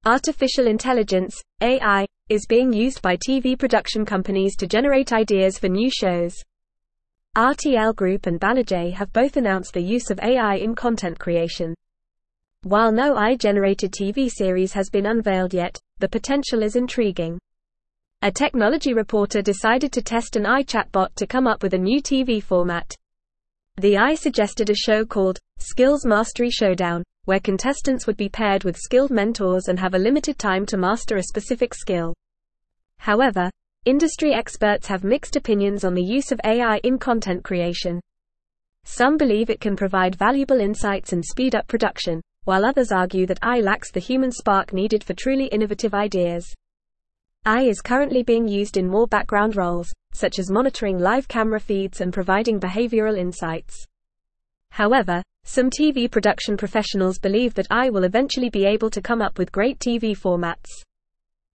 Artificial intelligence, AI, is being used by TV production companies to generate ideas for new shows. RTL Group and Banijay have both announced the use of AI in content creation. While no AI-generated TV series has been unveiled yet, the potential is intriguing. A technology reporter decided to test an AI chatbot to come up with a new TV format. The AI suggested a show called Skills Mastery Showdown, where contestants would be paired with skilled mentors and have a limited time to master a specific skill. However, industry experts have mixed opinions on the use of AI in content creation. Some believe it can provide valuable insights and speed up production, while others argue that AI lacks the human spark needed for truly innovative ideas. AI is currently being used in more background roles, such as monitoring live camera feeds and providing behavioral insights. However, some TV production professionals believe that AI will eventually be able to come up with great TV formats.